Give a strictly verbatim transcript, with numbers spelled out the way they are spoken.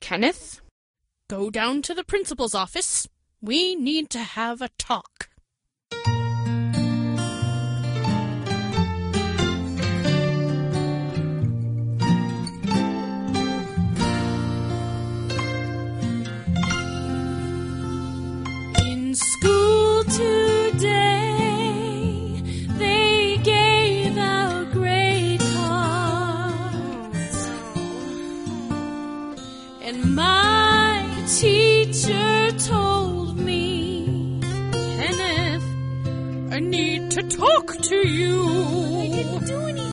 Kenneth, go down to the principal's office. We need to have a talk. In school today, they gave out grade cards, and my teacher told me, Kenneth, I need to talk to you.